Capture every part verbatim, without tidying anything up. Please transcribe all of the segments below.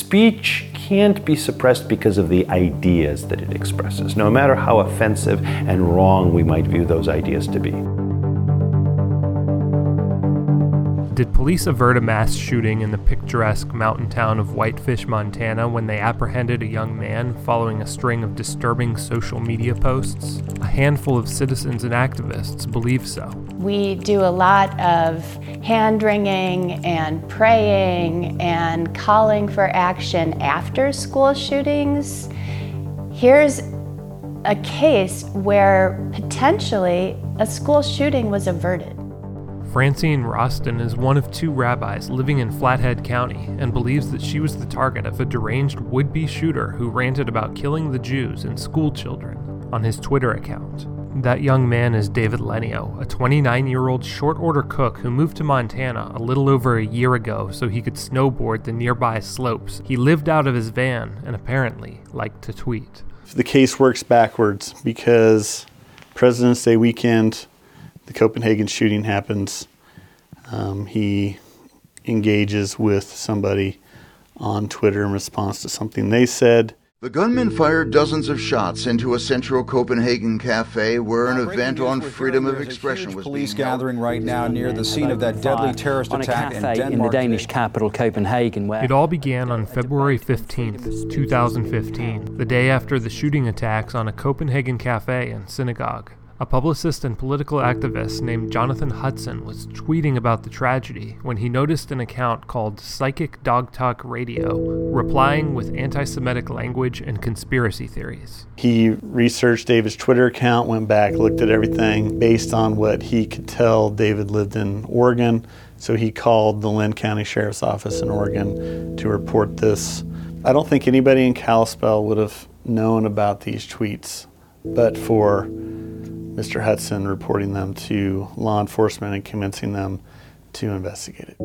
speech can't be suppressed because of the ideas that it expresses, no matter how offensive and wrong we might view those ideas to be. Did police avert a mass shooting in the picturesque mountain town of Whitefish, Montana, when they apprehended a young man following a string of disturbing social media posts? A handful of citizens and activists believe so. We do a lot of hand-wringing and praying and calling for action after school shootings. Here's a case where potentially a school shooting was averted. Francine Roston is one of two rabbis living in Flathead County and believes that she was the target of a deranged would-be shooter who ranted about killing the Jews and school children on his Twitter account. That young man is David Lenio, a twenty-nine-year-old short-order cook who moved to Montana a little over a year ago so he could snowboard the nearby slopes. He lived out of his van and apparently liked to tweet. The case works backwards because President's Day weekend, the Copenhagen shooting happens. Um, he engages with somebody on Twitter in response to something they said. The gunman fired dozens of shots into a central Copenhagen cafe where an event on freedom of expression was police being held. gathering right now near the scene of that deadly terrorist attack in Denmark. In the Danish capital, Copenhagen, where It all began on February fifteenth, twenty fifteen, the day after the shooting attacks on a Copenhagen cafe and synagogue. A publicist and political activist named Jonathan Hudson was tweeting about the tragedy when he noticed an account called Psychic Dog Talk Radio, replying with anti-Semitic language and conspiracy theories. He researched David's Twitter account, went back, looked at everything. Based on what he could tell, David lived in Oregon, so he called the Linn County Sheriff's Office in Oregon to report this. I don't think anybody in Kalispell would have known about these tweets, but for Mister Hudson reporting them to law enforcement and convincing them to investigate it.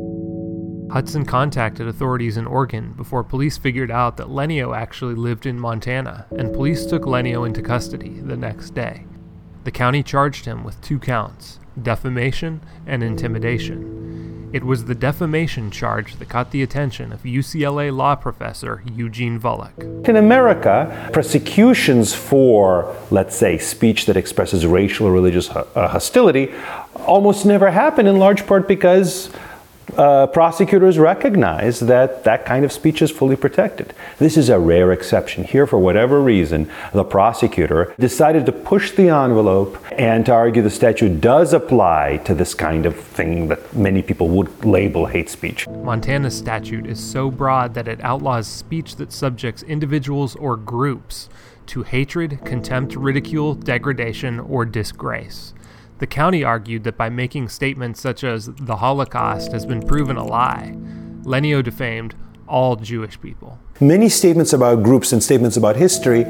Hudson contacted authorities in Oregon before police figured out that Lenio actually lived in Montana, and police took Lenio into custody the next day. The county charged him with two counts, defamation and intimidation. It was the defamation charge that caught the attention of U C L A law professor Eugene Volokh. In America, prosecutions for, let's say, speech that expresses racial or religious uh, hostility almost never happen, in large part because Uh, prosecutors recognize that that kind of speech is fully protected. This is a rare exception. Here, for whatever reason, the prosecutor decided to push the envelope and to argue the statute does apply to this kind of thing that many people would label hate speech. Montana's statute is so broad that it outlaws speech that subjects individuals or groups to hatred, contempt, ridicule, degradation, or disgrace. The county argued that by making statements such as the Holocaust has been proven a lie, Lenio defamed all Jewish people. Many statements about groups and statements about history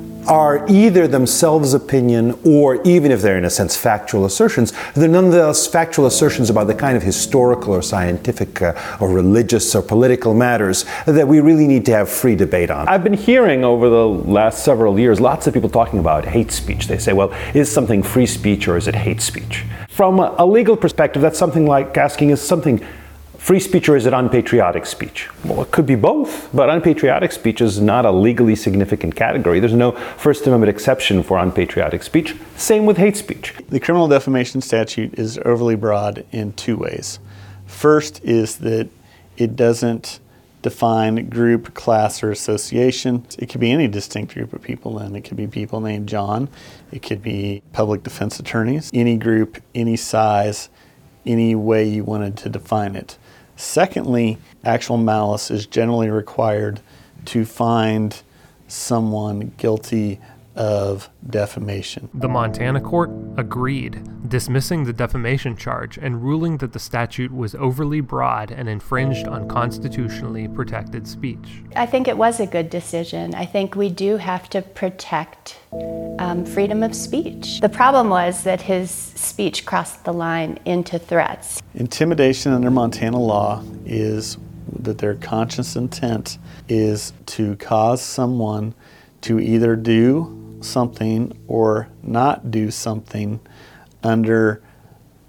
are either themselves opinion or, even if they're in a sense factual assertions, they're nonetheless factual assertions about the kind of historical or scientific uh, or religious or political matters that we really need to have free debate on. I've been hearing over the last several years lots of people talking about hate speech. They say, well, is something free speech or is it hate speech? From a, a legal perspective, that's something like asking, is something free speech or is it unpatriotic speech? Well, it could be both, but unpatriotic speech is not a legally significant category. There's no First Amendment exception for unpatriotic speech. Same with hate speech. The criminal defamation statute is overly broad in two ways. First is that it doesn't define group, class, or association. It could be any distinct group of people, and it could be people named John. It could be public defense attorneys. Any group, any size, any way you wanted to define it. Secondly, actual malice is generally required to find someone guilty of defamation. The Montana court agreed, dismissing the defamation charge and ruling that the statute was overly broad and infringed on constitutionally protected speech. I think it was a good decision. I think we do have to protect um, freedom of speech. The problem was that his speech crossed the line into threats. Intimidation under Montana law is that their conscious intent is to cause someone to either do something or not do something under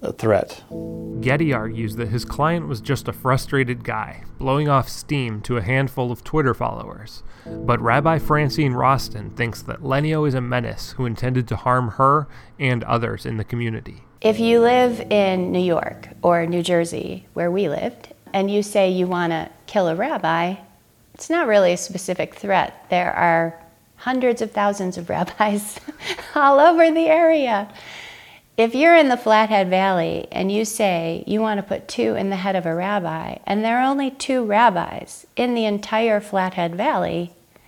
a threat. Getty argues that his client was just a frustrated guy, blowing off steam to a handful of Twitter followers. But Rabbi Francine Roston thinks that Lenio is a menace who intended to harm her and others in the community. If you live in New York or New Jersey, where we lived, and you say you want to kill a rabbi, it's not really a specific threat. There are hundreds of thousands of rabbis all over the area. If you're in the Flathead Valley and you say you want to put two in the head of a rabbi, and there are only two rabbis in the entire Flathead Valley,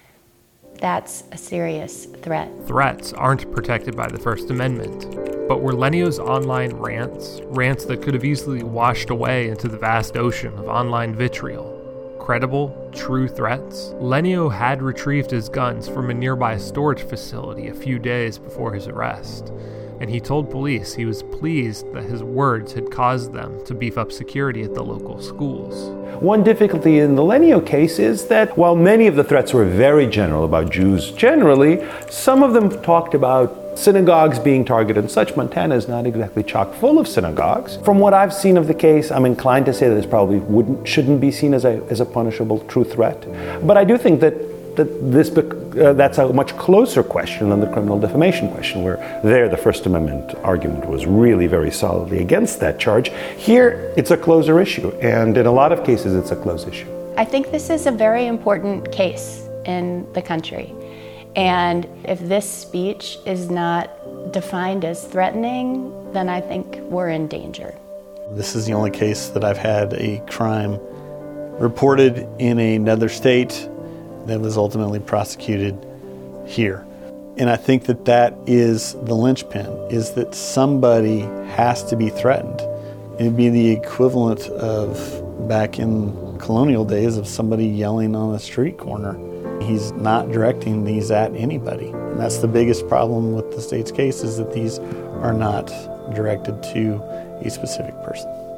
that's a serious threat. Threats aren't protected by the First Amendment, but were Lenio's online rants, rants that could have easily washed away into the vast ocean of online vitriol, credible, true threats? Lenio had retrieved his guns from a nearby storage facility a few days before his arrest, and he told police he was pleased that his words had caused them to beef up security at the local schools. One difficulty in the Lenio case is that while many of the threats were very general about Jews generally, some of them talked about synagogues being targeted and such. Montana is not exactly chock full of synagogues. From what I've seen of the case, I'm inclined to say that this probably wouldn't, shouldn't be seen as a, as a punishable true threat. But I do think that that this uh, that's a much closer question than the criminal defamation question, where there the First Amendment argument was really very solidly against that charge. Here, it's a closer issue, and in a lot of cases, it's a close issue. I think this is a very important case in the country. And if this speech is not defined as threatening, then I think we're in danger. This is the only case that I've had a crime reported in another state that was ultimately prosecuted here. And I think that that is the linchpin, is that somebody has to be threatened. It'd be the equivalent of back in colonial days of somebody yelling on a street corner. He's not directing these at anybody. And that's the biggest problem with the state's case, is that these are not directed to a specific person.